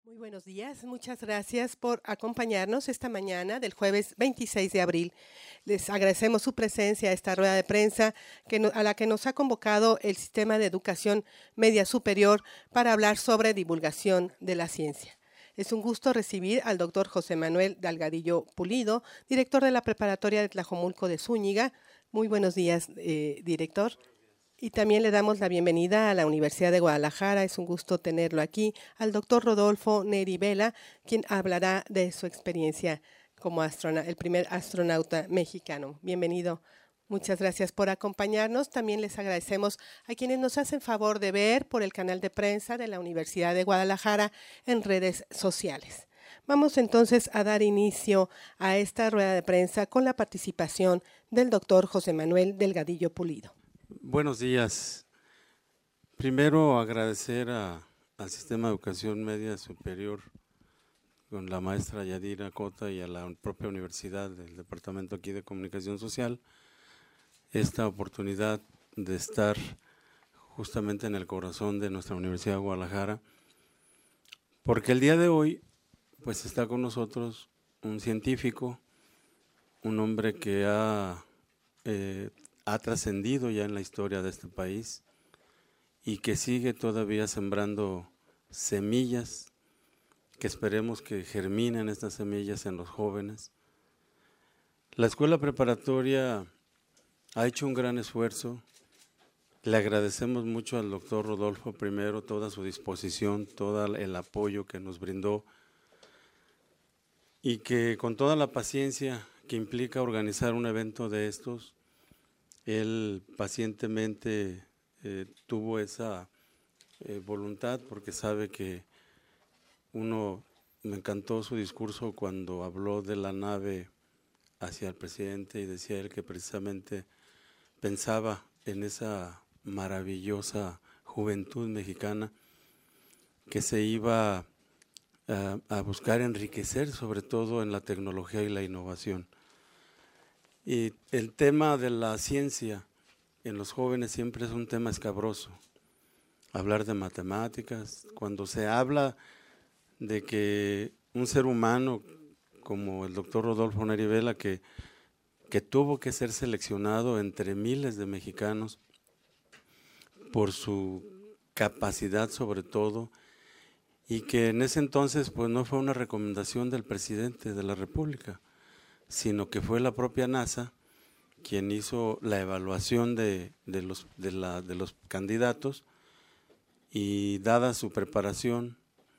Muy buenos días, muchas gracias por acompañarnos esta mañana del jueves 26 de abril. Les agradecemos su presencia a esta rueda de prensa a la que nos ha convocado el Sistema de Educación Media Superior para hablar sobre divulgación de la ciencia. Es un gusto recibir al doctor José Manuel Delgadillo Pulido, director de la Preparatoria de Tlajomulco de Zúñiga. Muy buenos días, director. Y también le damos la bienvenida a la Universidad de Guadalajara, es un gusto tenerlo aquí, al doctor Rodolfo Neri Vela, quien hablará de su experiencia como el primer astronauta mexicano. Bienvenido, muchas gracias por acompañarnos. También les agradecemos a quienes nos hacen favor de ver por el canal de prensa de la Universidad de Guadalajara en redes sociales. Vamos entonces a dar inicio a esta rueda de prensa con la participación del doctor José Manuel Delgadillo Pulido. Buenos días. Primero agradecer al Sistema de Educación Media Superior con la maestra Yadira Cota y a la propia universidad del Departamento aquí de Comunicación Social esta oportunidad de estar justamente en el corazón de nuestra Universidad de Guadalajara, porque el día de hoy pues está con nosotros un científico, un hombre que ha trascendido ya en la historia de este país y que sigue todavía sembrando semillas, que esperemos que germinen estas semillas en los jóvenes. La escuela preparatoria ha hecho un gran esfuerzo. Le agradecemos mucho al doctor Rodolfo primero toda su disposición, todo el apoyo que nos brindó y que con toda la paciencia que implica organizar un evento de estos, él pacientemente tuvo esa voluntad, porque sabe que me encantó su discurso cuando habló de la nave hacia el presidente y decía él que precisamente pensaba en esa maravillosa juventud mexicana que se iba a buscar enriquecer sobre todo en la tecnología y la innovación. Y el tema de la ciencia en los jóvenes siempre es un tema escabroso. Hablar de matemáticas, cuando se habla de que un ser humano como el doctor Rodolfo Neri Vela, que tuvo que ser seleccionado entre miles de mexicanos por su capacidad sobre todo, y que en ese entonces pues no fue una recomendación del presidente de la República, sino que fue la propia NASA quien hizo la evaluación de los candidatos, y dada su preparación,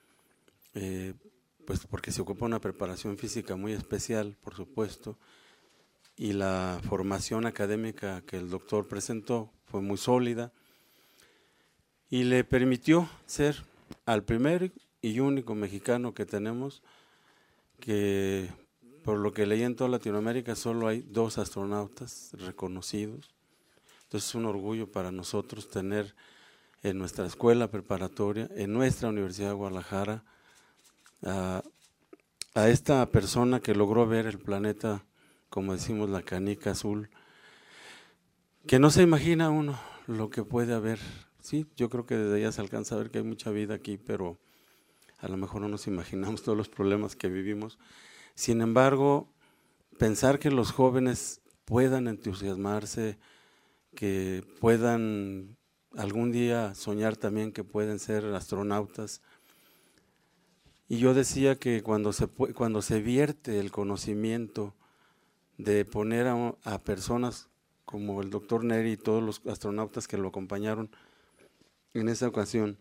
pues porque se ocupa una preparación física muy especial, por supuesto, y la formación académica que el doctor presentó fue muy sólida, y le permitió ser al primer y único mexicano que tenemos, que por lo que leí en toda Latinoamérica solo hay 2 astronautas reconocidos. Entonces es un orgullo para nosotros tener en nuestra escuela preparatoria, en nuestra Universidad de Guadalajara, a esta persona que logró ver el planeta, como decimos, la canica azul, que no se imagina uno lo que puede haber. Sí, yo creo que desde allá se alcanza a ver que hay mucha vida aquí, pero a lo mejor no nos imaginamos todos los problemas que vivimos. Sin embargo, pensar que los jóvenes puedan entusiasmarse, que puedan algún día soñar también que pueden ser astronautas. Y yo decía que cuando se vierte el conocimiento de poner a personas como el doctor Neri y todos los astronautas que lo acompañaron en esa ocasión,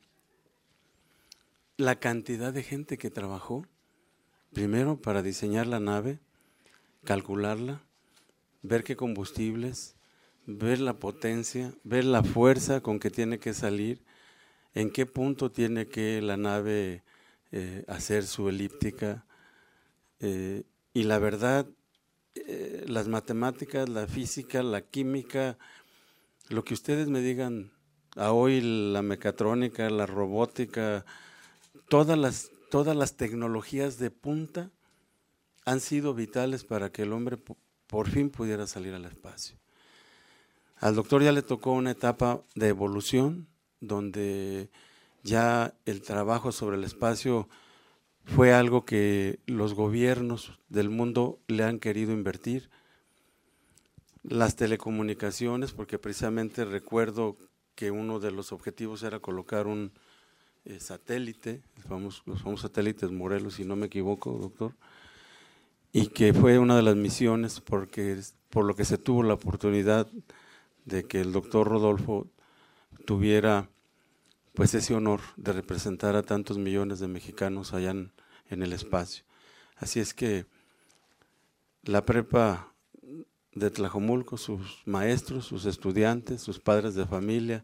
la cantidad de gente que trabajó, primero para diseñar la nave, calcularla, ver qué combustibles, ver la potencia, ver la fuerza con que tiene que salir, en qué punto tiene que la nave hacer su elíptica, y la verdad, las matemáticas, la física, la química, lo que ustedes me digan, a hoy la mecatrónica, la robótica, todas las tecnologías de punta han sido vitales para que el hombre por fin pudiera salir al espacio. Al doctor ya le tocó una etapa de evolución, donde ya el trabajo sobre el espacio fue algo que los gobiernos del mundo le han querido invertir. Las telecomunicaciones, porque precisamente recuerdo que uno de los objetivos era colocar un satélite, los famosos satélites Morelos, si no me equivoco, doctor, y que fue una de las misiones por lo que se tuvo la oportunidad de que el doctor Rodolfo tuviera pues ese honor de representar a tantos millones de mexicanos allá en el espacio. Así es que la prepa de Tlajomulco, sus maestros, sus estudiantes, sus padres de familia,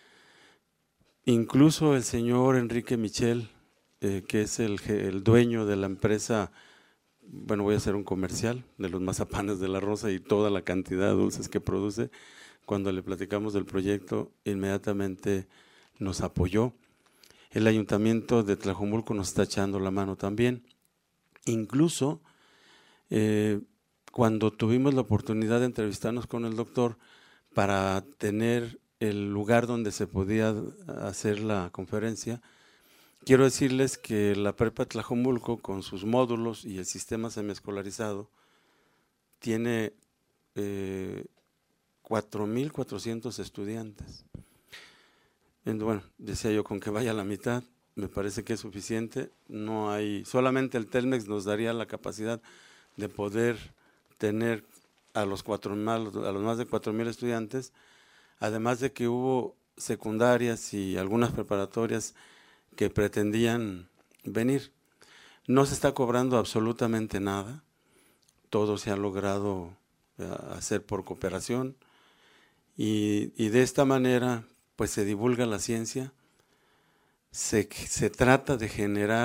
incluso el señor Enrique Michel, que es el dueño de la empresa, bueno, voy a hacer un comercial de los mazapanes de la Rosa y toda la cantidad de dulces que produce. Cuando le platicamos del proyecto, inmediatamente nos apoyó. El ayuntamiento de Tlajomulco nos está echando la mano también. Incluso cuando tuvimos la oportunidad de entrevistarnos con el doctor para tener el lugar donde se podía hacer la conferencia, quiero decirles que la prepa Tlajomulco, con sus módulos y el sistema semiescolarizado, tiene 4,400 estudiantes. Bueno, decía yo, con que vaya a la mitad, me parece que es suficiente. No hay, solamente el Telmex nos daría la capacidad de poder tener a los más de 4,000 estudiantes, además de que hubo secundarias y algunas preparatorias que pretendían venir. No se está cobrando absolutamente nada, todo se ha logrado hacer por cooperación y de esta manera pues se divulga la ciencia, se trata de generar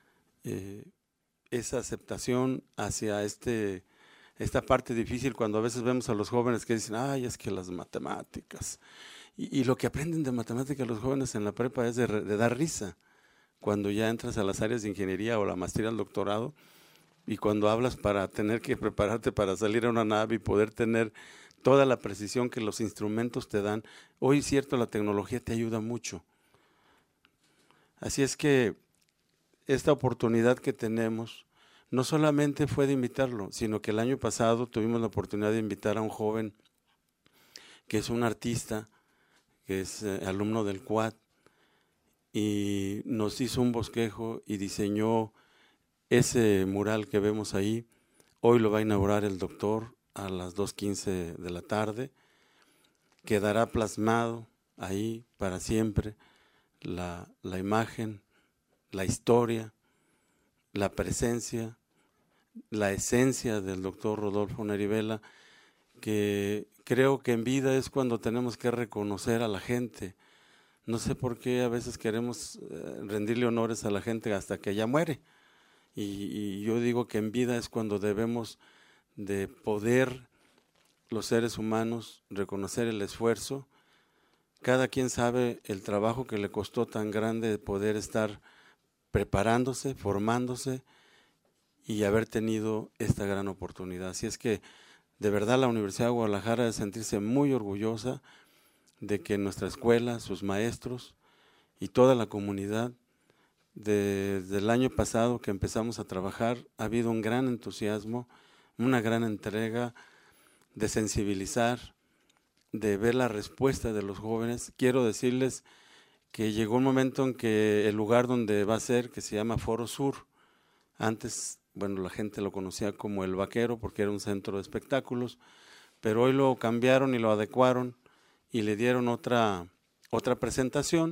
esa aceptación hacia esta parte difícil, cuando a veces vemos a los jóvenes que dicen, ay, es que las matemáticas, y lo que aprenden de matemáticas los jóvenes en la prepa es de dar risa, cuando ya entras a las áreas de ingeniería o la maestría al doctorado, y cuando hablas para tener que prepararte para salir a una nave y poder tener toda la precisión que los instrumentos te dan. Hoy, cierto, la tecnología te ayuda mucho. Así es que esta oportunidad que tenemos no solamente fue de invitarlo, sino que el año pasado tuvimos la oportunidad de invitar a un joven que es un artista, que es alumno del CUAD, y nos hizo un bosquejo y diseñó ese mural que vemos ahí. Hoy lo va a inaugurar el doctor a las 2:15 de la tarde. Quedará plasmado ahí para siempre la imagen, la historia, la presencia, la esencia del doctor Rodolfo Neri Vela, que creo que en vida es cuando tenemos que reconocer a la gente. No sé por qué a veces queremos rendirle honores a la gente hasta que ya muere. Y yo digo que en vida es cuando debemos de poder los seres humanos reconocer el esfuerzo. Cada quien sabe el trabajo que le costó tan grande de poder estar preparándose, formándose y haber tenido esta gran oportunidad. Así es que de verdad la Universidad de Guadalajara debe sentirse muy orgullosa de que nuestra escuela, sus maestros y toda la comunidad, desde el año pasado que empezamos a trabajar, ha habido un gran entusiasmo, una gran entrega de sensibilizar, de ver la respuesta de los jóvenes. Quiero decirles que llegó un momento en que el lugar donde va a ser, que se llama Foro Sur, antes, bueno, la gente lo conocía como El Vaquero porque era un centro de espectáculos, pero hoy lo cambiaron y lo adecuaron y le dieron otra presentación,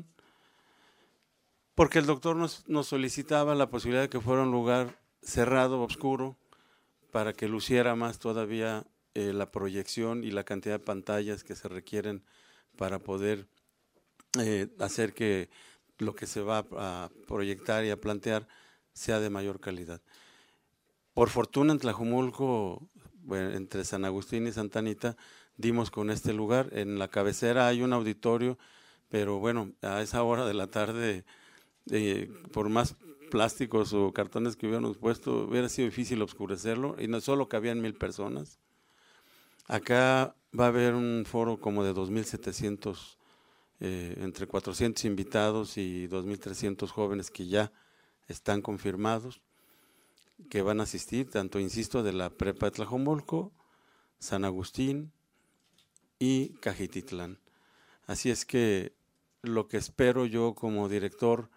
porque el doctor nos solicitaba la posibilidad de que fuera un lugar cerrado, oscuro, para que luciera más todavía la proyección y la cantidad de pantallas que se requieren para poder hacer que lo que se va a proyectar y a plantear sea de mayor calidad. Por fortuna en Tlajomulco, bueno, entre San Agustín y Santa Anita, dimos con este lugar. En la cabecera hay un auditorio, pero bueno, a esa hora de la tarde, por más plásticos o cartones que hubiéramos puesto, hubiera sido difícil oscurecerlo, y no solo cabían 1,000 personas. Acá va a haber un foro como de 2,700, entre 400 invitados y 2,300 jóvenes que ya están confirmados que van a asistir, tanto, insisto, de la Prepa de Tlajomulco, San Agustín y Cajititlán. Así es que lo que espero yo como director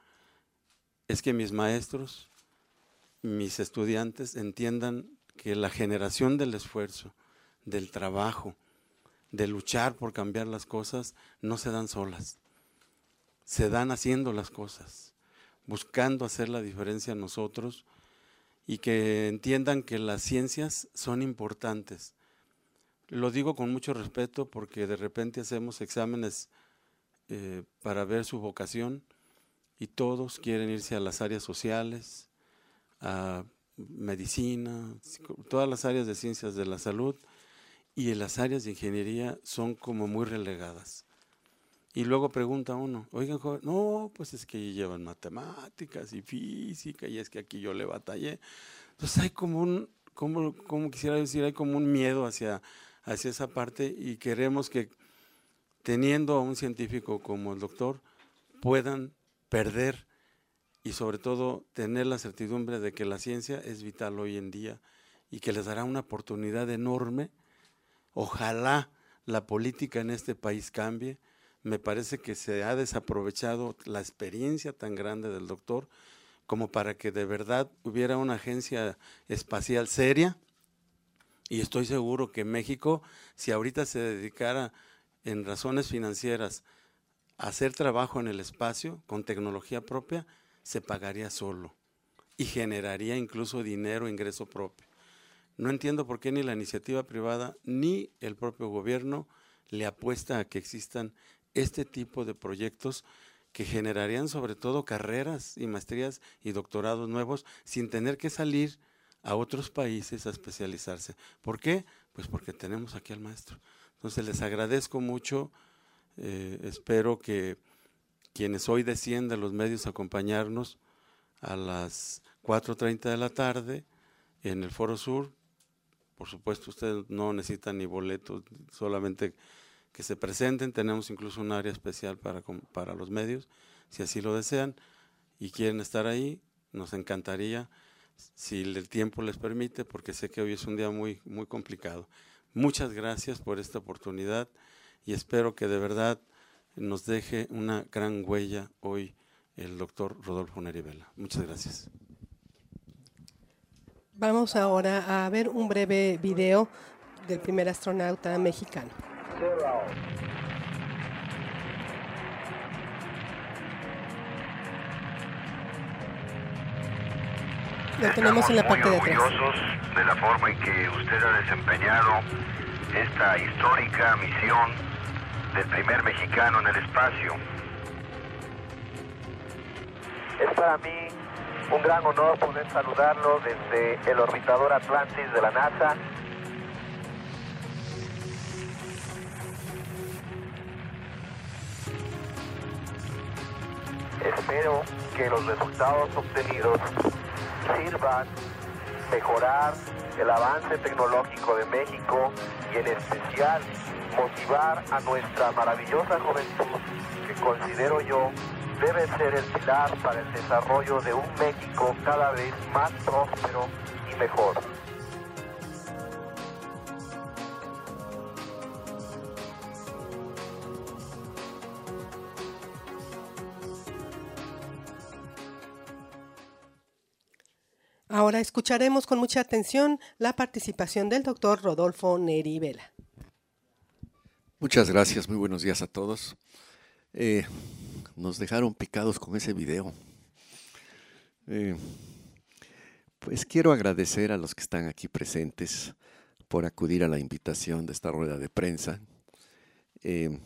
es que mis maestros, mis estudiantes entiendan que la generación del esfuerzo, del trabajo, de luchar por cambiar las cosas, no se dan solas. Se dan haciendo las cosas, buscando hacer la diferencia nosotros, y que entiendan que las ciencias son importantes. Lo digo con mucho respeto porque de repente hacemos exámenes para ver su vocación y todos quieren irse a las áreas sociales, a medicina, todas las áreas de ciencias de la salud, y en las áreas de ingeniería son como muy relegadas. Y luego pregunta uno, oigan, joven, no, pues es que llevan matemáticas y física, y es que aquí yo le batallé. Entonces hay como un, como quisiera decir, hay como un miedo hacia esa parte, y queremos que, teniendo a un científico como el doctor, puedan perder y sobre todo tener la certidumbre de que la ciencia es vital hoy en día y que les dará una oportunidad enorme. Ojalá la política en este país cambie. Me parece que se ha desaprovechado la experiencia tan grande del doctor como para que de verdad hubiera una agencia espacial seria, y estoy seguro que México, si ahorita se dedicara en razones financieras a hacer trabajo en el espacio con tecnología propia, se pagaría solo y generaría incluso dinero, ingreso propio. No entiendo por qué ni la iniciativa privada ni el propio gobierno le apuesta a que existan este tipo de proyectos que generarían sobre todo carreras y maestrías y doctorados nuevos sin tener que salir a otros países a especializarse. ¿Por qué? Pues porque tenemos aquí al maestro. Entonces les agradezco mucho, espero que quienes hoy deciden de los medios acompañarnos a las 4:30 de la tarde en el Foro Sur. Por supuesto, ustedes no necesitan ni boletos, solamente que se presenten. Tenemos incluso un área especial para los medios, si así lo desean y quieren estar ahí, nos encantaría, si el tiempo les permite, porque sé que hoy es un día muy, muy complicado. Muchas gracias por esta oportunidad y espero que de verdad nos deje una gran huella hoy el doctor Rodolfo Neri Vela. Muchas gracias. Vamos ahora a ver un breve video del primer astronauta mexicano. Lo tenemos en la parte de atrás. Estamos muy orgullosos de la forma en que usted ha desempeñado esta histórica misión del primer mexicano en el espacio. Es para mí un gran honor poder saludarlo desde el orbitador Atlantis de la NASA. Espero que los resultados obtenidos sirvan mejorar el avance tecnológico de México y en especial motivar a nuestra maravillosa juventud, que considero yo debe ser el pilar para el desarrollo de un México cada vez más próspero y mejor. Ahora escucharemos con mucha atención la participación del doctor Rodolfo Neri Vela. Muchas gracias, muy buenos días a todos. Nos dejaron picados con ese video. Pues quiero agradecer a los que están aquí presentes por acudir a la invitación de esta rueda de prensa. El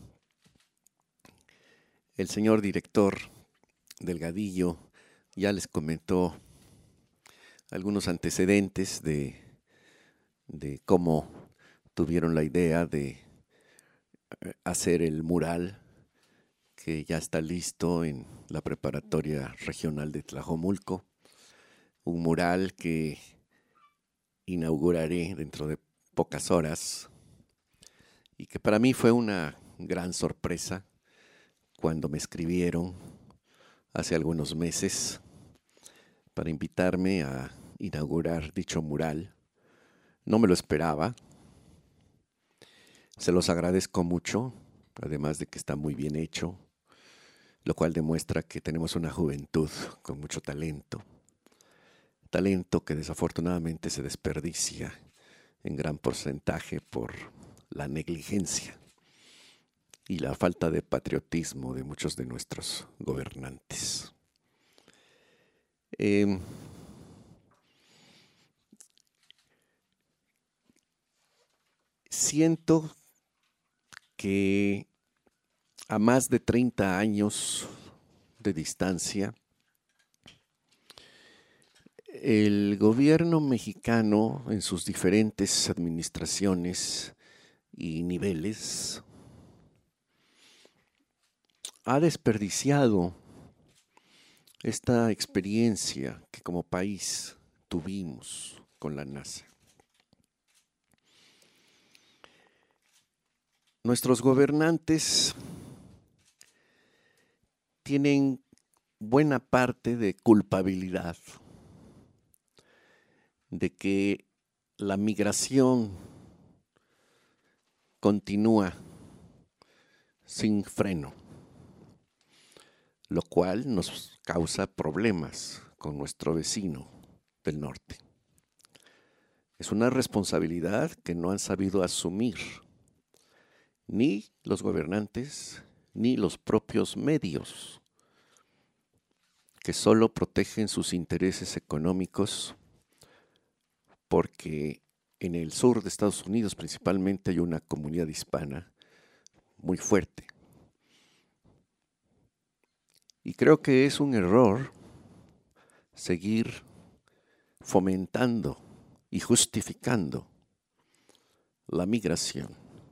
señor director Delgadillo ya les comentó algunos antecedentes de cómo tuvieron la idea de hacer el mural que ya está listo en la preparatoria regional de Tlajomulco, un mural que inauguraré dentro de pocas horas y que para mí fue una gran sorpresa cuando me escribieron hace algunos meses para invitarme a inaugurar dicho mural. No me lo esperaba. Se los agradezco mucho, además de que está muy bien hecho, lo cual demuestra que tenemos una juventud con mucho talento. Talento que desafortunadamente se desperdicia en gran porcentaje por la negligencia y la falta de patriotismo de muchos de nuestros gobernantes. Siento que a más de 30 años de distancia, el gobierno mexicano en sus diferentes administraciones y niveles ha desperdiciado esta experiencia que como país tuvimos con la NASA. Nuestros gobernantes tienen buena parte de culpabilidad de que la migración continúa sin freno, lo cual nos causa problemas con nuestro vecino del norte. Es una responsabilidad que no han sabido asumir ni los gobernantes ni los propios medios, que solo protegen sus intereses económicos, porque en el sur de Estados Unidos principalmente hay una comunidad hispana muy fuerte. Y creo que es un error seguir fomentando y justificando la migración,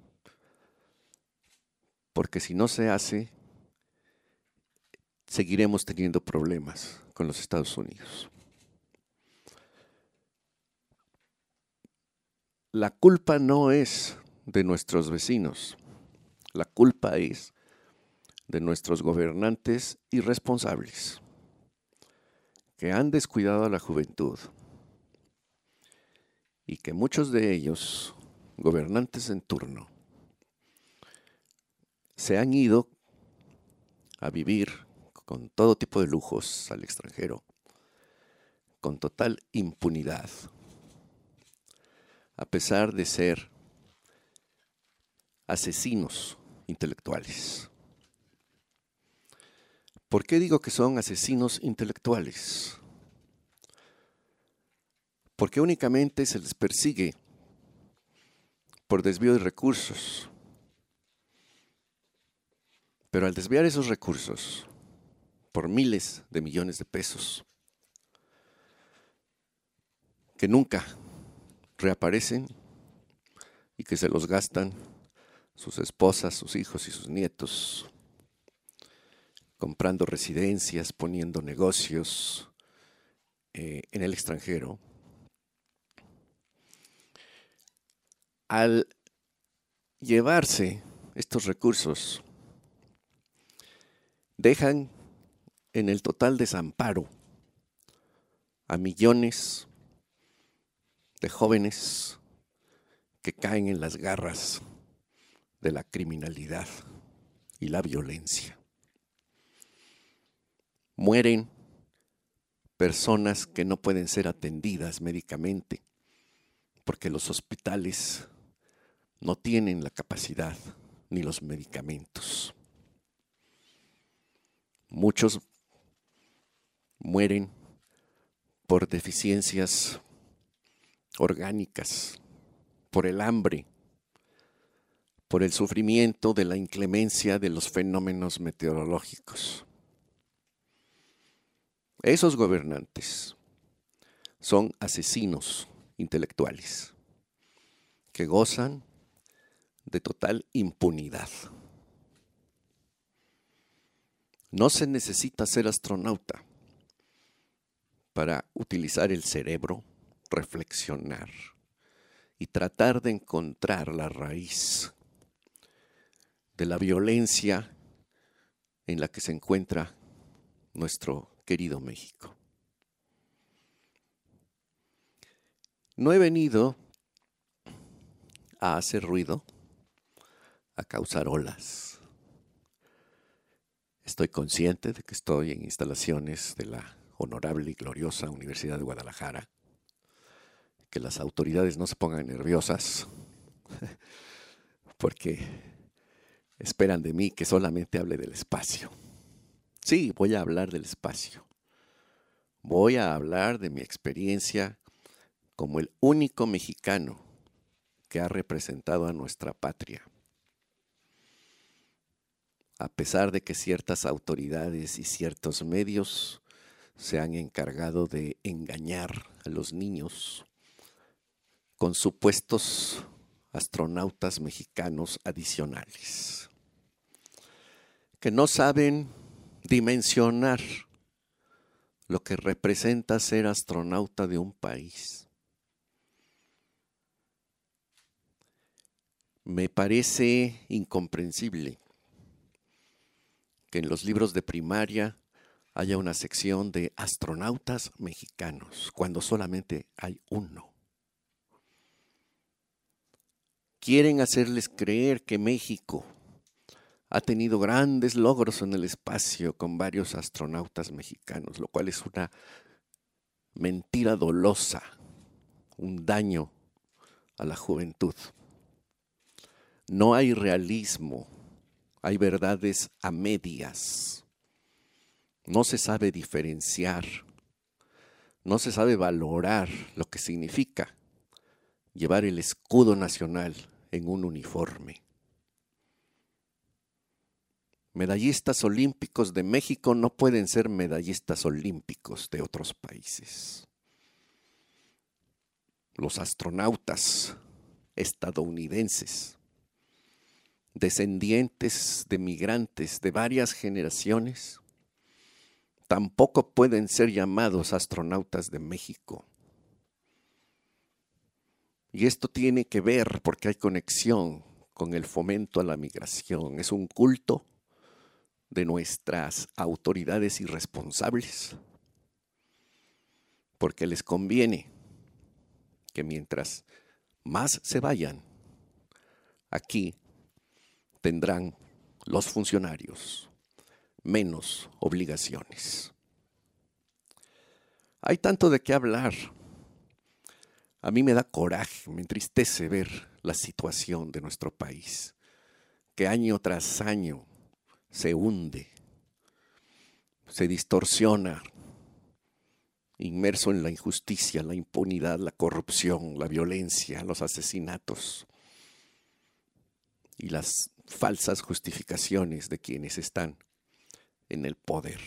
porque si no se hace, seguiremos teniendo problemas con los Estados Unidos. La culpa no es de nuestros vecinos, la culpa es de nuestros gobernantes irresponsables, que han descuidado a la juventud y que muchos de ellos, gobernantes en turno, se han ido a vivir con todo tipo de lujos al extranjero, con total impunidad, a pesar de ser asesinos intelectuales. ¿Por qué digo que son asesinos intelectuales? Porque únicamente se les persigue por desvío de recursos. Pero al desviar esos recursos por miles de millones de pesos, que nunca reaparecen y que se los gastan sus esposas, sus hijos y sus nietos, comprando residencias, poniendo negocios en el extranjero. Al llevarse estos recursos, dejan en el total desamparo a millones de jóvenes que caen en las garras de la criminalidad y la violencia. Mueren personas que no pueden ser atendidas médicamente porque los hospitales no tienen la capacidad ni los medicamentos. Muchos mueren por deficiencias orgánicas, por el hambre, por el sufrimiento de la inclemencia de los fenómenos meteorológicos. Esos gobernantes son asesinos intelectuales que gozan de total impunidad. No se necesita ser astronauta para utilizar el cerebro, reflexionar y tratar de encontrar la raíz de la violencia en la que se encuentra nuestro querido México. No he venido a hacer ruido, a causar olas. Estoy consciente de que estoy en instalaciones de la honorable y gloriosa Universidad de Guadalajara. Que las autoridades no se pongan nerviosas porque esperan de mí que solamente hable del espacio. Sí, voy a hablar del espacio. Voy a hablar de mi experiencia como el único mexicano que ha representado a nuestra patria. A pesar de que ciertas autoridades y ciertos medios se han encargado de engañar a los niños con supuestos astronautas mexicanos adicionales, que no saben dimensionar lo que representa ser astronauta de un país. Me parece incomprensible que en los libros de primaria haya una sección de astronautas mexicanos, cuando solamente hay uno. Quieren hacerles creer que México ha tenido grandes logros en el espacio con varios astronautas mexicanos, lo cual es una mentira dolosa, un daño a la juventud. No hay realismo, hay verdades a medias. No se sabe diferenciar, no se sabe valorar lo que significa llevar el escudo nacional en un uniforme. Medallistas olímpicos de México no pueden ser medallistas olímpicos de otros países. Los astronautas estadounidenses, descendientes de migrantes de varias generaciones, tampoco pueden ser llamados astronautas de México. Y esto tiene que ver porque hay conexión con el fomento a la migración. Es un culto de nuestras autoridades irresponsables, porque les conviene que mientras más se vayan, aquí tendrán los funcionarios menos obligaciones. Hay tanto de qué hablar. A mí me da coraje, me entristece ver la situación de nuestro país, que año tras año se hunde, se distorsiona, inmerso en la injusticia, la impunidad, la corrupción, la violencia, los asesinatos y las falsas justificaciones de quienes están en el poder.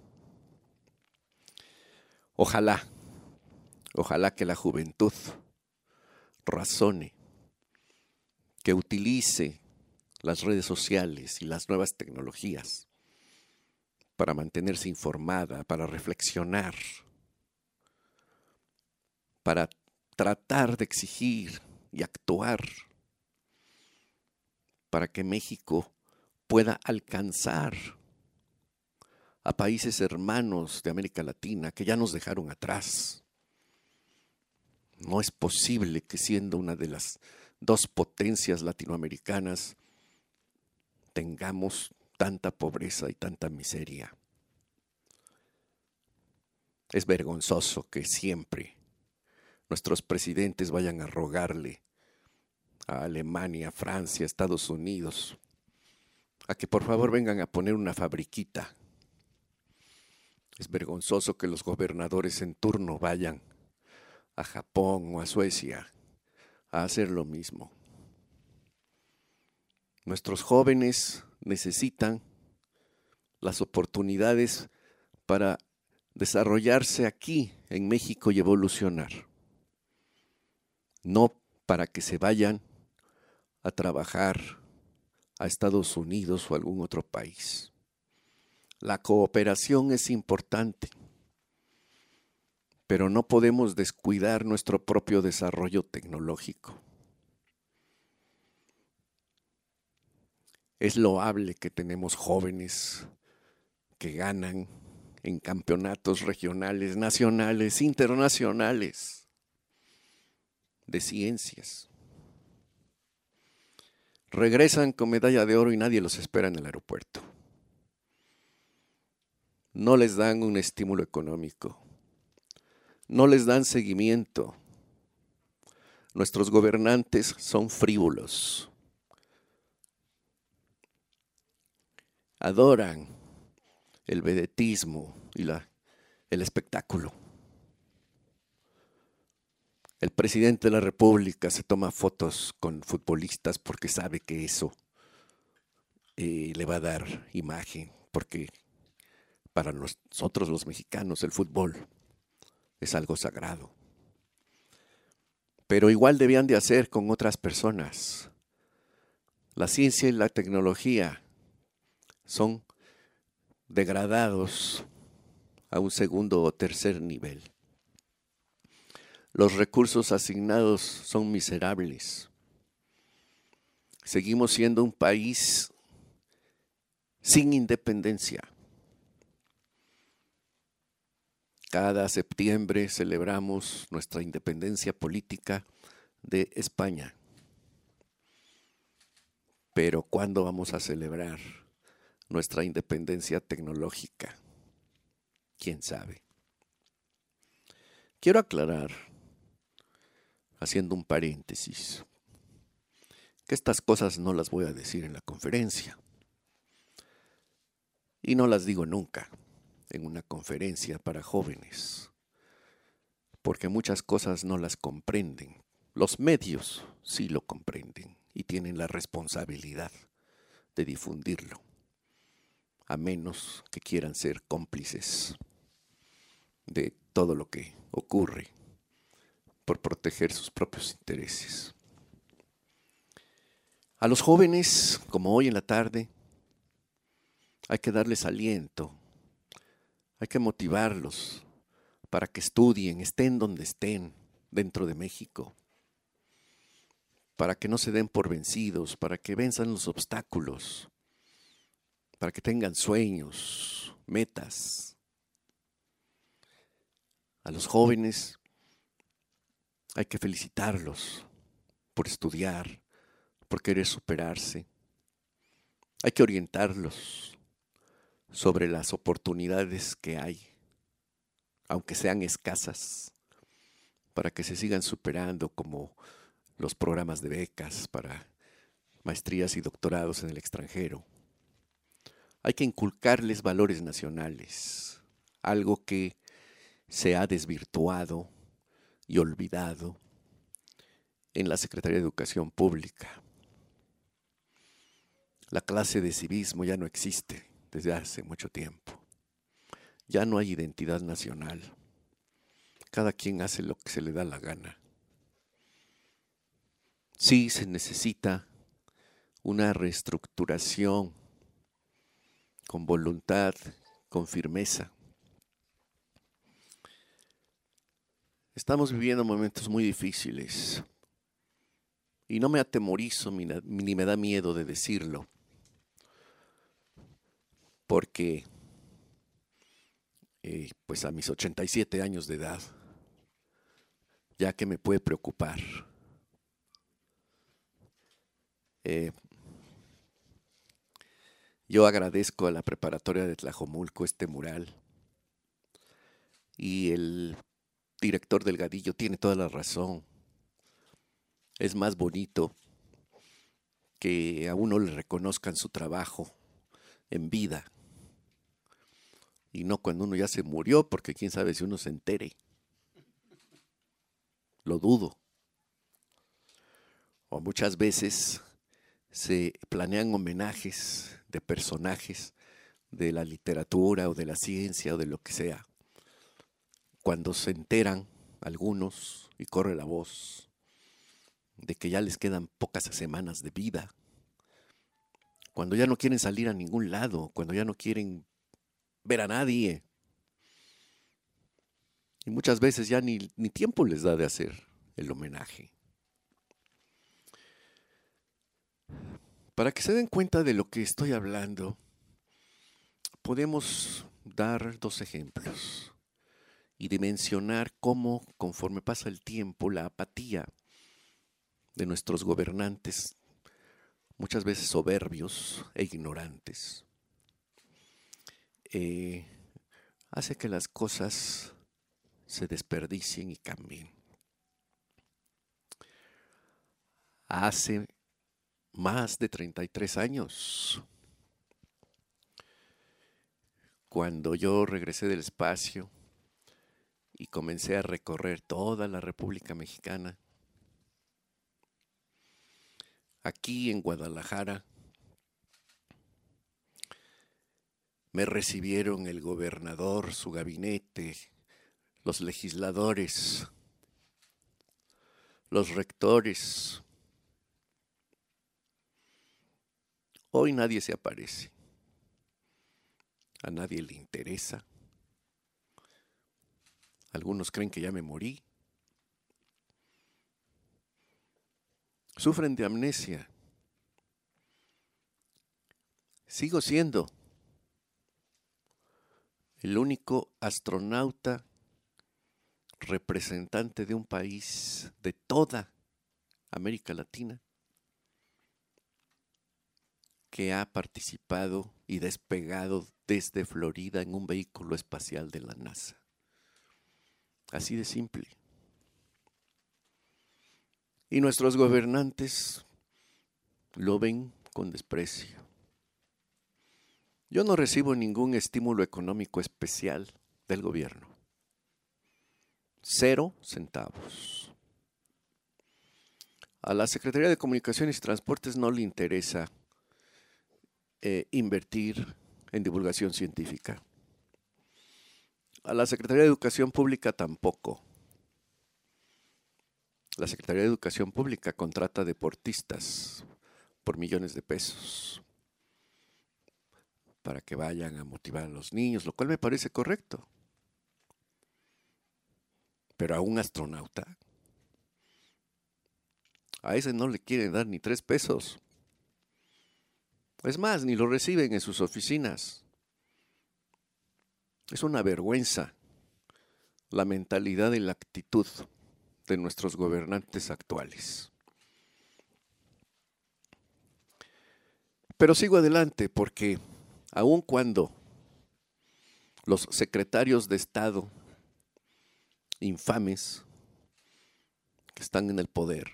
Ojalá que la juventud razone, que utilice las redes sociales y las nuevas tecnologías para mantenerse informada, para reflexionar, para tratar de exigir y actuar para que México pueda alcanzar a países hermanos de América Latina que ya nos dejaron atrás. No es posible que siendo una de las dos potencias latinoamericanas tengamos tanta pobreza y tanta miseria. Es vergonzoso que siempre nuestros presidentes vayan a rogarle a Alemania, Francia, Estados Unidos, a que por favor vengan a poner una fabriquita. Es vergonzoso que los gobernadores en turno vayan a Japón o a Suecia a hacer lo mismo. Nuestros jóvenes necesitan las oportunidades para desarrollarse aquí en México y evolucionar, no para que se vayan a trabajar a Estados Unidos o algún otro país. La cooperación es importante, pero no podemos descuidar nuestro propio desarrollo tecnológico. Es loable que tenemos jóvenes que ganan en campeonatos regionales, nacionales, internacionales. de ciencias. Regresan con medalla de oro y nadie los espera en el aeropuerto. No les dan un estímulo económico. No les dan seguimiento. Nuestros gobernantes son frívolos. Adoran el vedetismo y el espectáculo. El presidente de la República se toma fotos con futbolistas porque sabe que eso le va a dar imagen, porque para nosotros los mexicanos el fútbol es algo sagrado. Pero igual debían de hacer con otras personas. La ciencia y la tecnología son degradados a un segundo o tercer nivel. Los recursos asignados son miserables. Seguimos siendo un país sin independencia. Cada septiembre celebramos nuestra independencia política de España. Pero ¿cuándo vamos a celebrar nuestra independencia tecnológica? ¿Quién sabe? Quiero aclarar, haciendo un paréntesis, que estas cosas no las voy a decir en la conferencia. Y no las digo nunca en una conferencia para jóvenes, porque muchas cosas no las comprenden. Los medios sí lo comprenden y tienen la responsabilidad de difundirlo, a menos que quieran ser cómplices de todo lo que ocurre por proteger sus propios intereses. A los jóvenes, como hoy en la tarde, hay que darles aliento, hay que motivarlos para que estudien, estén donde estén dentro de México, para que no se den por vencidos, para que venzan los obstáculos, para que tengan sueños, metas. A los jóvenes hay que felicitarlos por estudiar, por querer superarse. Hay que orientarlos sobre las oportunidades que hay, aunque sean escasas, para que se sigan superando, como los programas de becas para maestrías y doctorados en el extranjero. Hay que inculcarles valores nacionales, algo que se ha desvirtuado y olvidado en la Secretaría de Educación Pública. La clase de civismo ya no existe desde hace mucho tiempo. Ya no hay identidad nacional. Cada quien hace lo que se le da la gana. Sí se necesita una reestructuración con voluntad, con firmeza. Estamos viviendo momentos muy difíciles y no me atemorizo ni me da miedo de decirlo, porque pues a mis 87 años de edad, ya que me puede preocupar. Yo agradezco a la preparatoria de Tlajomulco este mural, y el director Delgadillo tiene toda la razón. Es más bonito que a uno le reconozcan su trabajo en vida y no cuando uno ya se murió, porque quién sabe si uno se entere. Lo dudo. O muchas veces se planean homenajes de personajes de la literatura o de la ciencia o de lo que sea, cuando se enteran algunos y corre la voz de que ya les quedan pocas semanas de vida, cuando ya no quieren salir a ningún lado, cuando ya no quieren ver a nadie, y muchas veces ya ni tiempo les da de hacer el homenaje. Para que se den cuenta de lo que estoy hablando, podemos dar dos ejemplos y dimensionar cómo, conforme pasa el tiempo, la apatía de nuestros gobernantes, muchas veces soberbios e ignorantes, hace que las cosas se desperdicien y cambien. Hace más de 33 años, cuando yo regresé del espacio y comencé a recorrer toda la República Mexicana, aquí en Guadalajara, me recibieron el gobernador, su gabinete, los legisladores, los rectores. Hoy nadie se aparece, a nadie le interesa. Algunos creen que ya me morí. Sufren de amnesia. Sigo siendo el único astronauta representante de un país de toda América Latina que ha participado y despegado desde Florida en un vehículo espacial de la NASA. Así de simple. Y nuestros gobernantes lo ven con desprecio. Yo no recibo ningún estímulo económico especial del gobierno. 0 centavos. A la Secretaría de Comunicaciones y Transportes no le interesa invertir en divulgación científica. A la Secretaría de Educación Pública tampoco. La Secretaría de Educación Pública contrata deportistas por millones de pesos para que vayan a motivar a los niños, lo cual me parece correcto. Pero a un astronauta, a ese no le quieren dar ni 3 pesos. Es más, ni lo reciben en sus oficinas. Es una vergüenza la mentalidad y la actitud de nuestros gobernantes actuales. Pero sigo adelante porque aun cuando los secretarios de Estado infames que están en el poder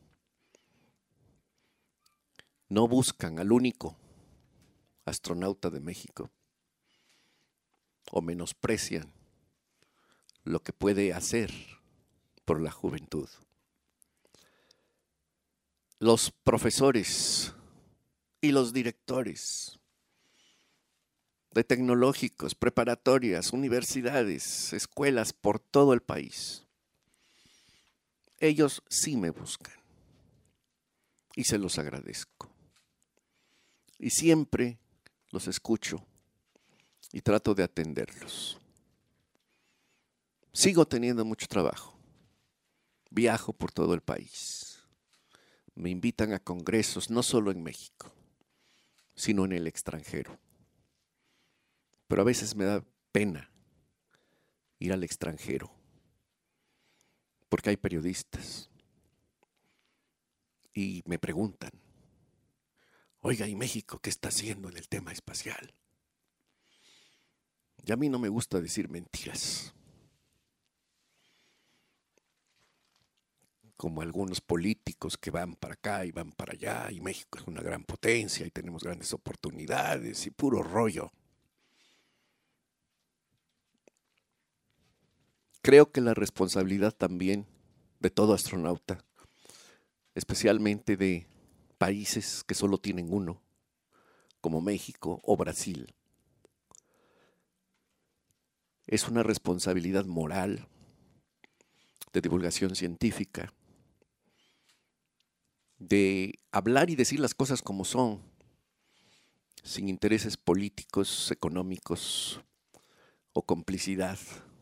no buscan al único astronauta de México o menosprecian lo que puede hacer por la juventud. Los profesores y los directores de tecnológicos, preparatorias, universidades, escuelas por todo el país, ellos sí me buscan y se los agradezco. Y siempre los escucho y trato de atenderlos. Sigo teniendo mucho trabajo. Viajo por todo el país. Me invitan a congresos, no solo en México, sino en el extranjero. Pero a veces me da pena ir al extranjero, porque hay periodistas y me preguntan, oiga, ¿y México qué está haciendo en el tema espacial? Y a mí no me gusta decir mentiras, como algunos políticos que van para acá y van para allá, y México es una gran potencia y tenemos grandes oportunidades y puro rollo. Creo que la responsabilidad también de todo astronauta, especialmente de países que solo tienen uno, como México o Brasil, es una responsabilidad moral de divulgación científica, de hablar y decir las cosas como son, sin intereses políticos, económicos o complicidad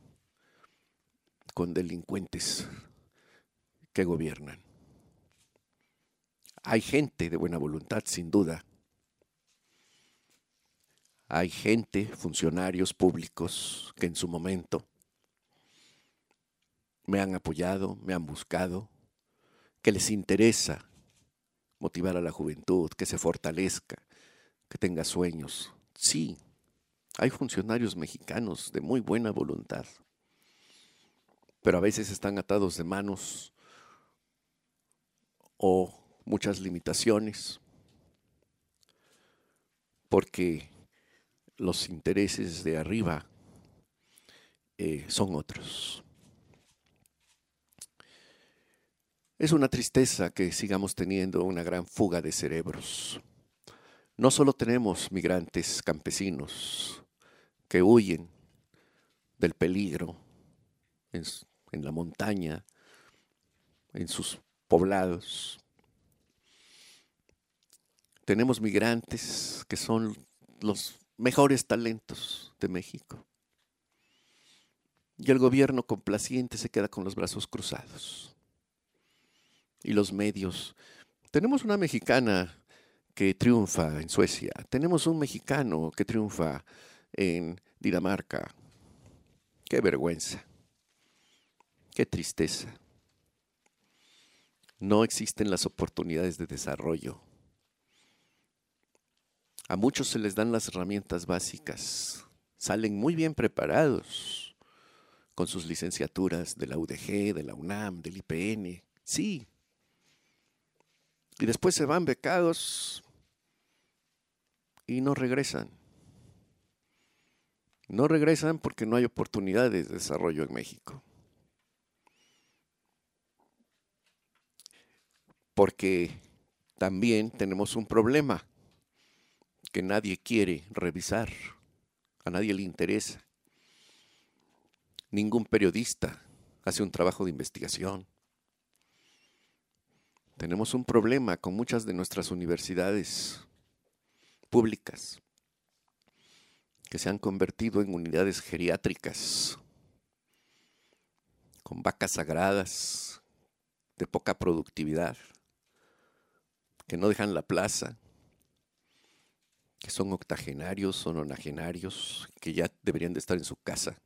con delincuentes que gobiernan. Hay gente de buena voluntad, sin duda. Hay gente, funcionarios públicos, que en su momento me han apoyado, me han buscado, que les interesa motivar a la juventud, que se fortalezca, que tenga sueños. Sí, hay funcionarios mexicanos de muy buena voluntad, pero a veces están atados de manos o muchas limitaciones, porque los intereses de arriba son otros. Es una tristeza que sigamos teniendo una gran fuga de cerebros. No solo tenemos migrantes campesinos que huyen del peligro en la montaña, en sus poblados. Tenemos migrantes que son los mejores talentos de México. Y el gobierno complaciente se queda con los brazos cruzados. Y los medios. Tenemos una mexicana que triunfa en Suecia. Tenemos un mexicano que triunfa en Dinamarca. Qué vergüenza. Qué tristeza. No existen las oportunidades de desarrollo. A muchos se les dan las herramientas básicas. Salen muy bien preparados con sus licenciaturas de la UDG, de la UNAM, del IPN. Sí. Y después se van becados y no regresan. No regresan porque no hay oportunidades de desarrollo en México. Porque también tenemos un problema que nadie quiere revisar, a nadie le interesa. Ningún periodista hace un trabajo de investigación. Tenemos un problema con muchas de nuestras universidades públicas que se han convertido en unidades geriátricas, con vacas sagradas, de poca productividad, que no dejan la plaza, que son octogenarios, son nonagenarios, que ya deberían de estar en su casa.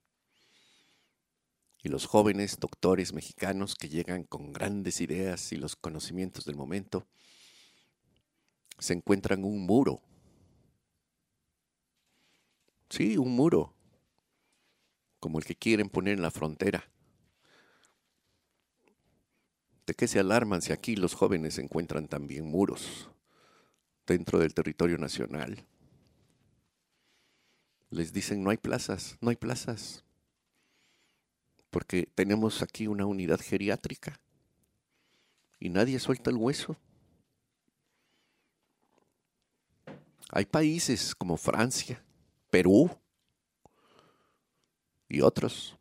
Y los jóvenes doctores mexicanos que llegan con grandes ideas y los conocimientos del momento, se encuentran un muro. Sí, un muro, como el que quieren poner en la frontera. ¿De qué se alarman si aquí los jóvenes encuentran también muros dentro del territorio nacional? Les dicen, no hay plazas, no hay plazas. Porque tenemos aquí una unidad geriátrica y nadie suelta el hueso. Hay países como Francia, Perú y otros.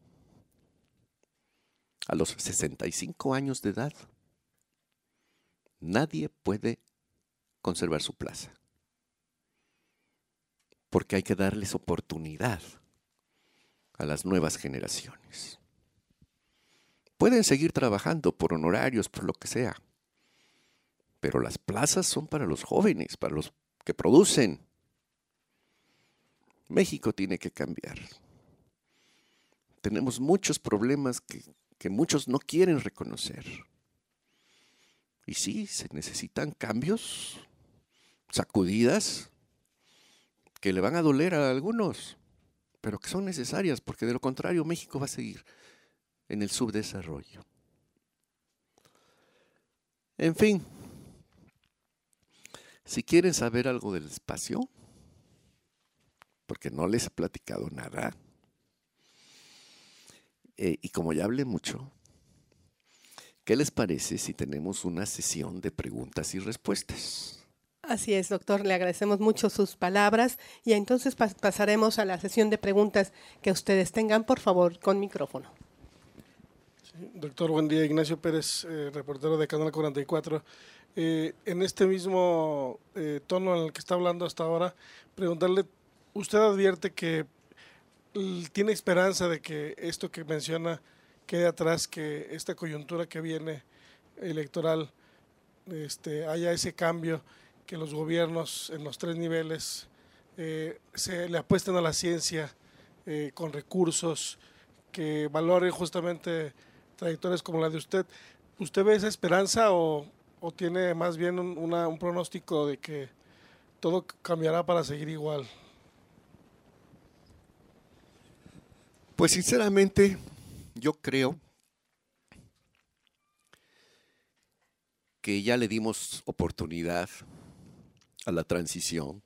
A los 65 años de edad, nadie puede conservar su plaza. Porque hay que darles oportunidad a las nuevas generaciones. Pueden seguir trabajando por honorarios, por lo que sea, pero las plazas son para los jóvenes, para los que producen. México tiene que cambiar. Tenemos muchos problemas que muchos no quieren reconocer. Y sí, se necesitan cambios, sacudidas, que le van a doler a algunos, pero que son necesarias, porque de lo contrario México va a seguir en el subdesarrollo. En fin, si quieren saber algo del espacio, porque no les he platicado nada, y como ya hablé mucho, ¿qué les parece si tenemos una sesión de preguntas y respuestas? Así es, doctor, le agradecemos mucho sus palabras y entonces pasaremos a la sesión de preguntas que ustedes tengan, por favor, con micrófono. Doctor, buen día. Ignacio Pérez, reportero de Canal 44. En este mismo tono en el que está hablando hasta ahora, preguntarle, usted advierte que tiene esperanza de que esto que menciona quede atrás, que esta coyuntura que viene electoral haya ese cambio, que los gobiernos en los 3 niveles se le apuesten a la ciencia con recursos, que valoren justamente trayectorias como la de usted. ¿Usted ve esa esperanza o tiene más bien un pronóstico de que todo cambiará para seguir igual? Pues sinceramente, yo creo que ya le dimos oportunidad a la transición.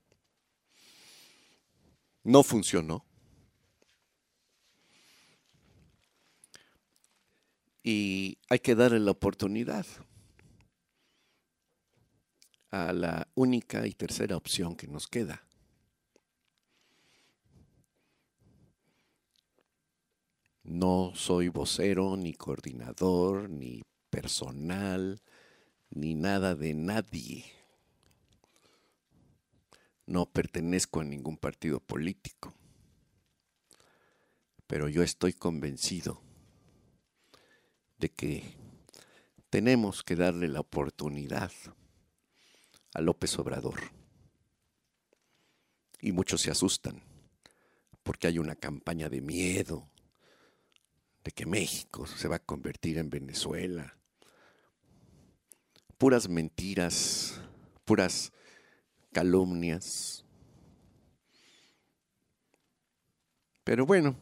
No funcionó. Y hay que darle la oportunidad a la única y tercera opción que nos queda. No soy vocero, ni coordinador, ni personal, ni nada de nadie. No pertenezco a ningún partido político. Pero yo estoy convencido de que tenemos que darle la oportunidad a López Obrador. Y muchos se asustan porque hay una campaña de miedo de que México se va a convertir en Venezuela. Puras mentiras, puras calumnias. Pero bueno,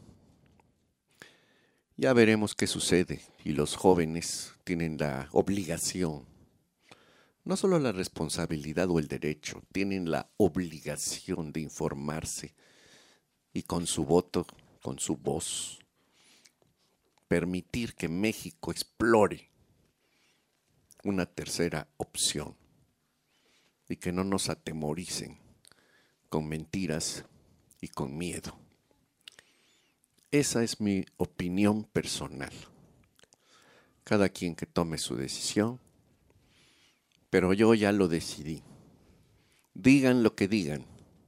ya veremos qué sucede, y los jóvenes tienen la obligación, no solo la responsabilidad o el derecho, tienen la obligación de informarse y con su voto, con su voz, permitir que México explore una tercera opción y que no nos atemoricen con mentiras y con miedo. Esa es mi opinión personal. Cada quien que tome su decisión, pero yo ya lo decidí. Digan lo que digan.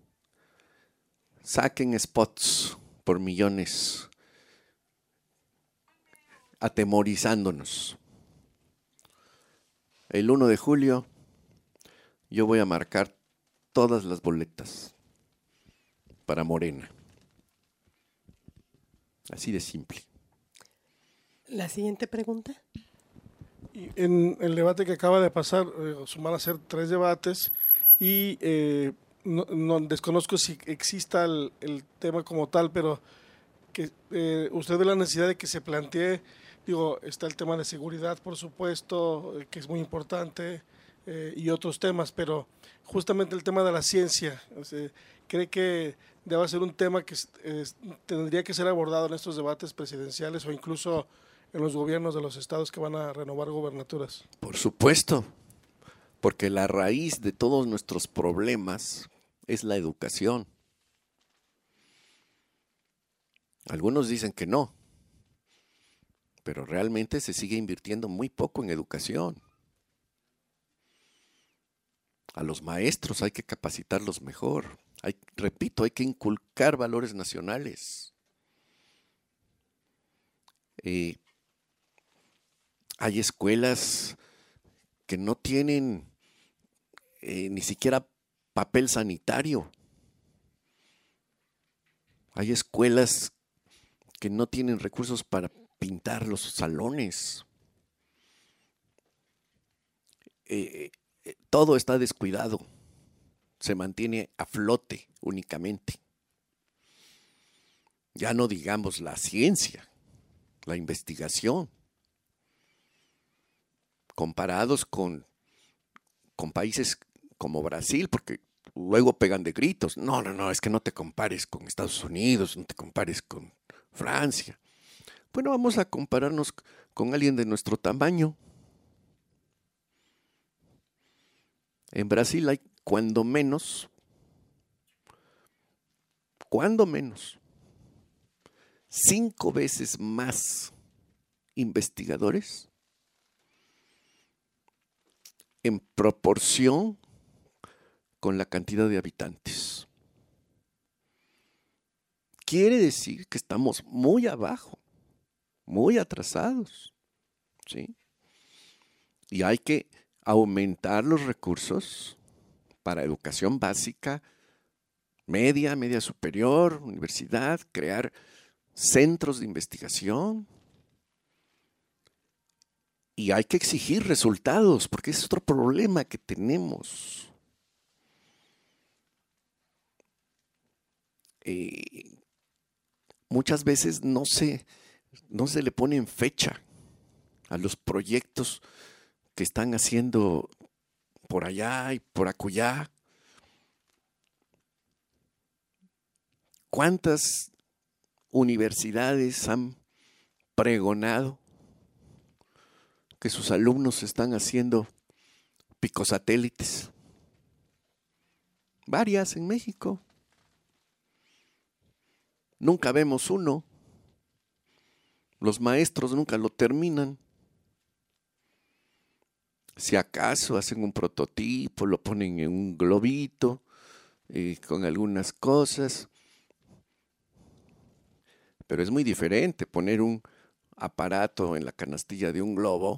Saquen spots por millones, atemorizándonos. El 1 de julio yo voy a marcar todas las boletas para Morena. Así de simple. La siguiente pregunta. Y en el debate que acaba de pasar, van a ser 3 debates y no desconozco si exista el tema como tal, pero que usted ve la necesidad de que se plantee, está el tema de seguridad, por supuesto, que es muy importante, y otros temas, pero justamente el tema de la ciencia, ¿cree que debe ser un tema que tendría que ser abordado en estos debates presidenciales o incluso en los gobiernos de los estados que van a renovar gobernaturas? Por supuesto, porque la raíz de todos nuestros problemas es la educación. Algunos dicen que no, pero realmente se sigue invirtiendo muy poco en educación. A los maestros hay que capacitarlos mejor. Repito, hay que inculcar valores nacionales. Hay escuelas que no tienen ni siquiera papel sanitario. Hay escuelas que no tienen recursos para pintar los salones. Todo está descuidado. Se mantiene a flote únicamente. Ya no digamos la ciencia, la investigación. Comparados con países como Brasil, porque luego pegan de gritos. No, es que no te compares con Estados Unidos, no te compares con Francia. Bueno, vamos a compararnos con alguien de nuestro tamaño. En Brasil hay cuando menos, 5 veces más investigadores en proporción con la cantidad de habitantes. Quiere decir que estamos muy abajo, muy atrasados, ¿sí? Y hay que aumentar los recursos para educación básica, media superior, universidad, crear centros de investigación. Y hay que exigir resultados, porque ese es otro problema que tenemos. Muchas veces no se le pone fecha a los proyectos que están haciendo por allá y por acullá. ¿Cuántas universidades han pregonado que sus alumnos están haciendo picosatélites? Varias en México. Nunca vemos uno. Los maestros nunca lo terminan. Si acaso hacen un prototipo, lo ponen en un globito con algunas cosas. Pero es muy diferente poner un aparato en la canastilla de un globo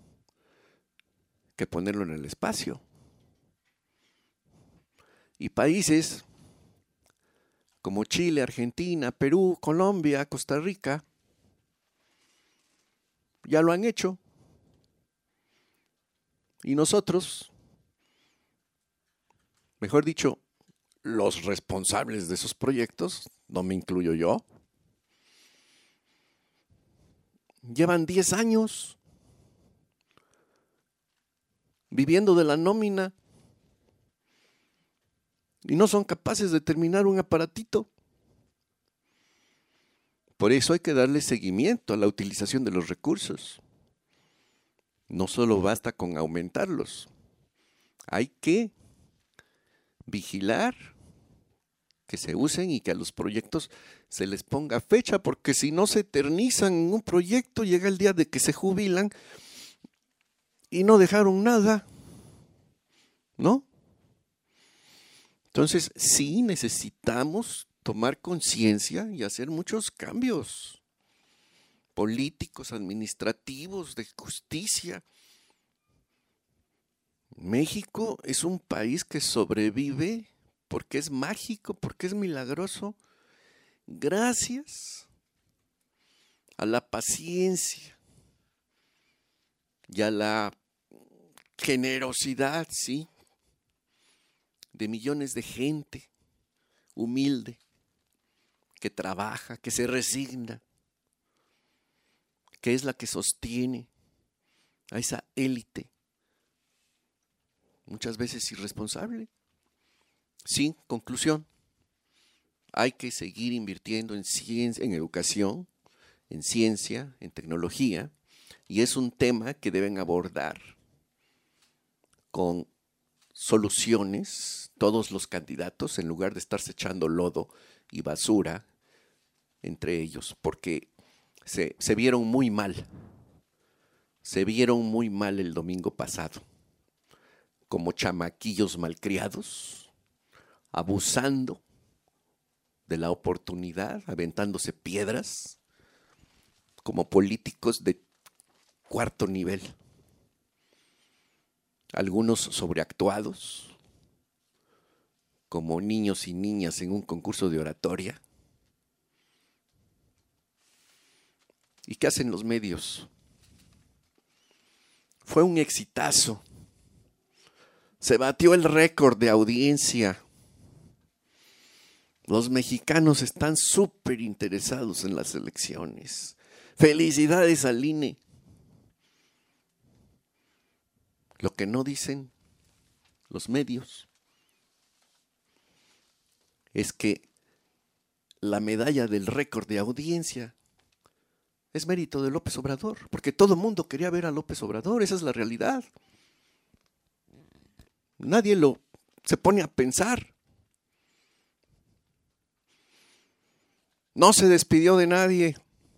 que ponerlo en el espacio. Y países como Chile, Argentina, Perú, Colombia, Costa Rica, ya lo han hecho. Y nosotros, mejor dicho, los responsables de esos proyectos, no me incluyo yo, llevan 10 años viviendo de la nómina y no son capaces de terminar un aparatito. Por eso hay que darle seguimiento a la utilización de los recursos. No solo basta con aumentarlos, hay que vigilar que se usen y que a los proyectos se les ponga fecha, porque si no se eternizan en un proyecto, llega el día de que se jubilan y no dejaron nada, ¿no? Entonces, sí necesitamos tomar conciencia y hacer muchos cambios políticos, administrativos, de justicia. México es un país que sobrevive porque es mágico, porque es milagroso, gracias a la paciencia y a la generosidad, sí, de millones de gente humilde, que trabaja, que se resigna, que es la que sostiene a esa élite, muchas veces irresponsable. Sí, conclusión, hay que seguir invirtiendo en ciencia, en educación, en ciencia, en tecnología, y es un tema que deben abordar con soluciones todos los candidatos, en lugar de estarse echando lodo y basura entre ellos, porque se vieron muy mal. Se vieron muy mal el domingo pasado, como chamaquillos malcriados, abusando de la oportunidad, aventándose piedras, como políticos de cuarto nivel. Algunos sobreactuados, como niños y niñas en un concurso de oratoria. ¿Y qué hacen los medios? Fue un exitazo. Se batió el récord de audiencia. Los mexicanos están súper interesados en las elecciones. Felicidades al INE. Lo que no dicen los medios es que la medalla del récord de audiencia es mérito de López Obrador, porque todo el mundo quería ver a López Obrador, esa es la realidad. Nadie se pone a pensar. No se despidió de nadie.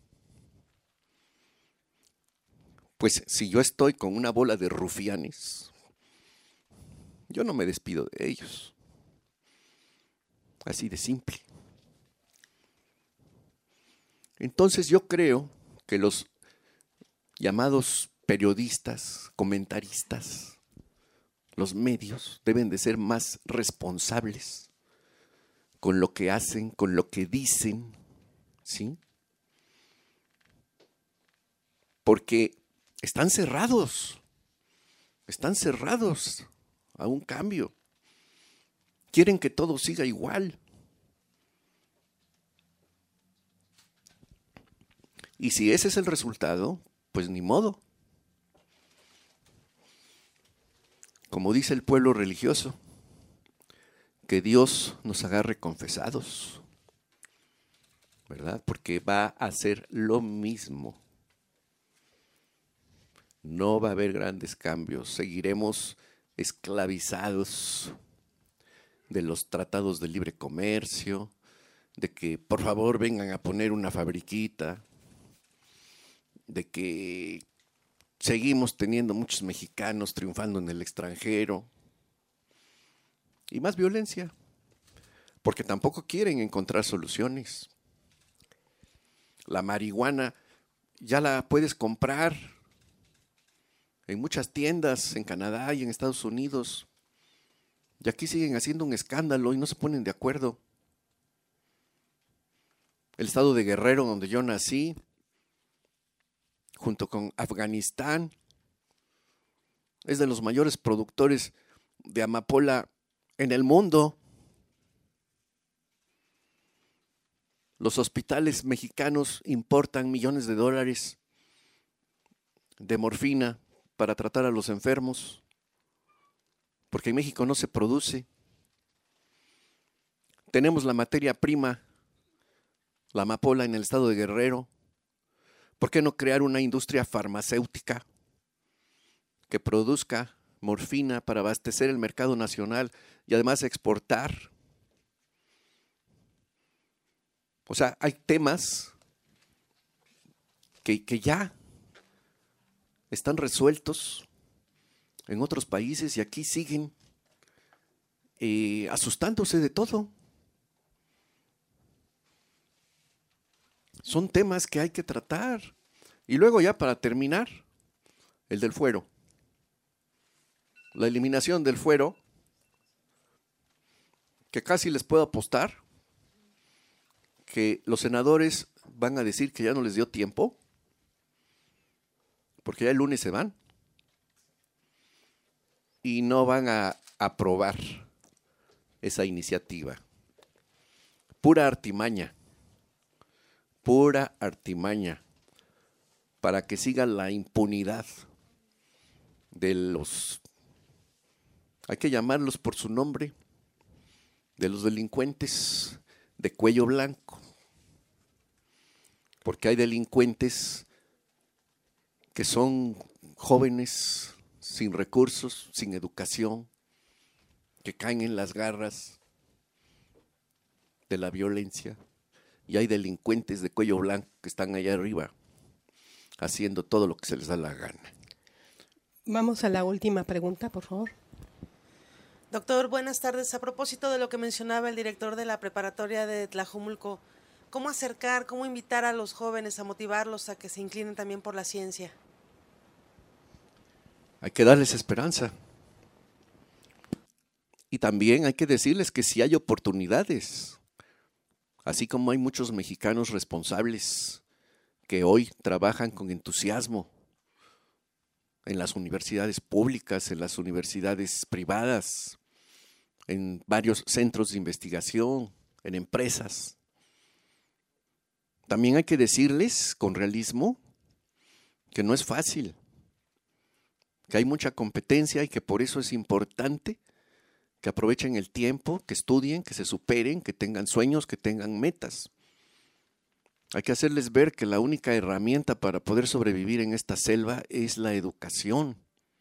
Pues si yo estoy con una bola de rufianes, yo no me despido de ellos. Así de simple. Entonces yo creo que los llamados periodistas, comentaristas, los medios deben de ser más responsables con lo que hacen, con lo que dicen, ¿sí? Porque están cerrados a un cambio. Quieren que todo siga igual. Y si ese es el resultado, pues ni modo. Como dice el pueblo religioso, que Dios nos agarre confesados, ¿verdad? Porque va a hacer lo mismo. No va a haber grandes cambios. Seguiremos esclavizados de los tratados de libre comercio, de que por favor vengan a poner una fabriquita, de que seguimos teniendo muchos mexicanos triunfando en el extranjero y más violencia, porque tampoco quieren encontrar soluciones. La marihuana ya la puedes comprar en muchas tiendas en Canadá y en Estados Unidos, y aquí siguen haciendo un escándalo y no se ponen de acuerdo. El estado de Guerrero, donde yo nací, junto con Afganistán, es de los mayores productores de amapola en el mundo. Los hospitales mexicanos importan millones de dólares de morfina para tratar a los enfermos, porque en México no se produce. Tenemos la materia prima, la amapola, en el estado de Guerrero. ¿Por qué no crear una industria farmacéutica que produzca morfina para abastecer el mercado nacional y además exportar? O sea, hay temas que ya están resueltos en otros países y aquí siguen asustándose de todo. Son temas que hay que tratar. Y luego ya para terminar, el del fuero. La eliminación del fuero, que casi les puedo apostar que los senadores van a decir que ya no les dio tiempo, porque ya el lunes se van y no van a aprobar esa iniciativa. Pura artimaña para que siga la impunidad de los, hay que llamarlos por su nombre, de los delincuentes de cuello blanco, porque hay delincuentes que son jóvenes sin recursos, sin educación, que caen en las garras de la violencia. Y hay delincuentes de cuello blanco que están allá arriba haciendo todo lo que se les da la gana. Vamos a la última pregunta, por favor. Doctor, buenas tardes. A propósito de lo que mencionaba el director de la preparatoria de Tlajumulco, ¿cómo acercar, cómo invitar a los jóvenes, a motivarlos a que se inclinen también por la ciencia? Hay que darles esperanza. Y también hay que decirles que sí hay oportunidades. Así como hay muchos mexicanos responsables que hoy trabajan con entusiasmo en las universidades públicas, en las universidades privadas, en varios centros de investigación, en empresas. También hay que decirles con realismo que no es fácil, que hay mucha competencia y que por eso es importante que aprovechen el tiempo, que estudien, que se superen, que tengan sueños, que tengan metas. Hay que hacerles ver que la única herramienta para poder sobrevivir en esta selva es la educación.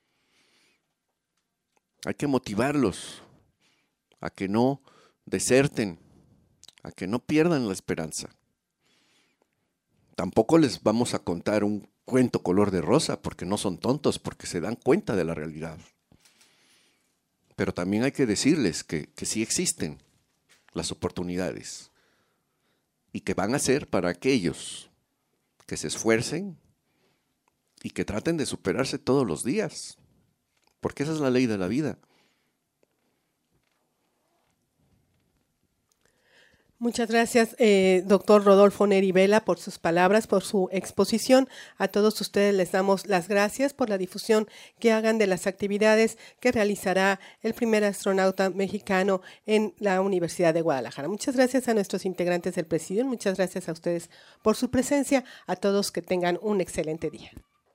Hay que motivarlos a que no deserten, a que no pierdan la esperanza. Tampoco les vamos a contar un cuento color de rosa, porque no son tontos, porque se dan cuenta de la realidad. Pero también hay que decirles que sí existen las oportunidades y que van a ser para aquellos que se esfuercen y que traten de superarse todos los días, porque esa es la ley de la vida. Muchas gracias, doctor Rodolfo Neri Vela, por sus palabras, por su exposición. A todos ustedes les damos las gracias por la difusión que hagan de las actividades que realizará el primer astronauta mexicano en la Universidad de Guadalajara. Muchas gracias a nuestros integrantes del Presidium, muchas gracias a ustedes por su presencia. A todos que tengan un excelente día.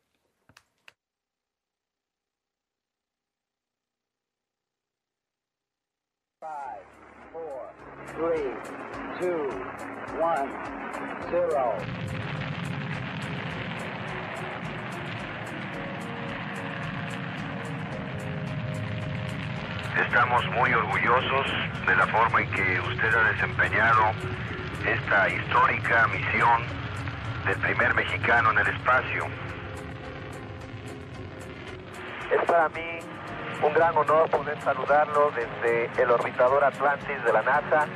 Three, 2, 1, 0. Estamos muy orgullosos de la forma en que usted ha desempeñado esta histórica misión del primer mexicano en el espacio. Es para mí un gran honor poder saludarlo desde el orbitador Atlantis de la NASA.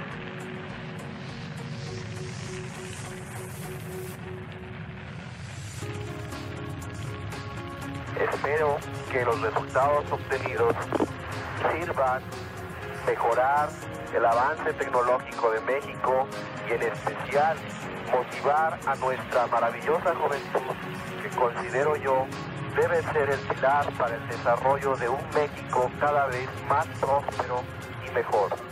Espero que los resultados obtenidos sirvan mejorar el avance tecnológico de México y en especial motivar a nuestra maravillosa juventud, que considero yo debe ser el pilar para el desarrollo de un México cada vez más próspero y mejor.